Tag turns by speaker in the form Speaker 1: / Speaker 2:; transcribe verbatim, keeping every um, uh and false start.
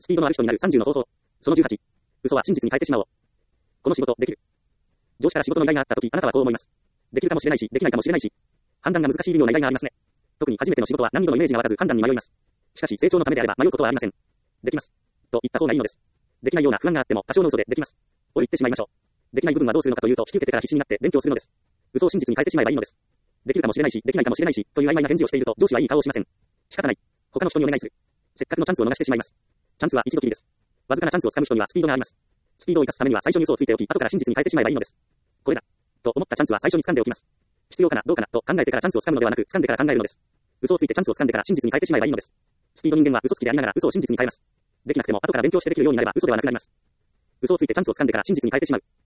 Speaker 1: スピードのある人になるさんじゅうの方法。そのじゅうはち。嘘は真実に変えてしまおう。この仕事、できる。上司から仕事の依頼があったとき、あなたはこう思います。できるかもしれないし、できないかもしれないし。判断が難しい微妙な依頼がありますね。特に初めての仕事は難易度のイメージが湧かず判断に迷います。しかし成長のためであれば迷うことはありません。できます。と言った方がいいのです。できないような不安があっても多少の嘘でできます。を言ってしまいましょう。できない部分はどうするのかというと、引き受けてから必死になって勉強するのです。嘘を真実に変えてしまえばいいのです。できるかもしれないし、できないかもしれないし、という曖昧な返事をしていると上司はいい顔をしません。仕方ない。他の人にお願いする。せっかくのチャンスを逃してしまいます。チャンスは一度きりです。わずかなチャンスをつかむ人にはスピードがあります。スピードを生かすためには最初に嘘をついておき、後から真実に変えてしまえばいいのです。これだ。と思ったチャンスは最初に掴んでおきます。必要かな、どうかな、と考えてからチャンスを掴むのではなく、掴んでから考えるのです。嘘をついてチャンスを掴んでから真実に変えてしまえばいいのです。スピード人間は嘘つきでありながら嘘を真実に変えます。できなくても後から勉強してできるようになれば嘘ではなくなります。嘘をついてチャンスを掴んでから真実に変えてしまう。